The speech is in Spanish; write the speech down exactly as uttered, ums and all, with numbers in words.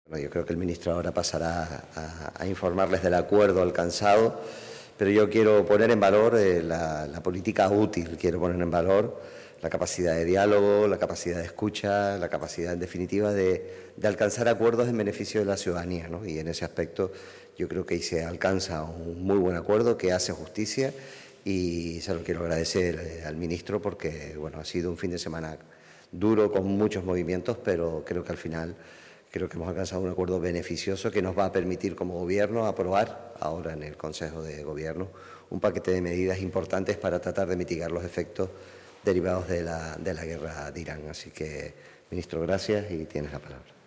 Bueno, yo creo que el ministro ahora pasará a, a informarles del acuerdo alcanzado, pero yo quiero poner en valor eh, la, la política útil, quiero poner en valor la capacidad de diálogo, la capacidad de escucha, la capacidad, en definitiva, de, de alcanzar acuerdos en beneficio de la ciudadanía, ¿no? Y en ese aspecto yo creo que ahí se alcanza un muy buen acuerdo que hace justicia y se lo quiero agradecer eh, al ministro porque, bueno, ha sido un fin de semana duro con muchos movimientos, pero creo que al final creo que hemos alcanzado un acuerdo beneficioso que nos va a permitir como Gobierno aprobar ahora en el Consejo de Gobierno un paquete de medidas importantes para tratar de mitigar los efectos derivados de la, de la guerra de Irán. Así que, ministro, gracias y tienes la palabra.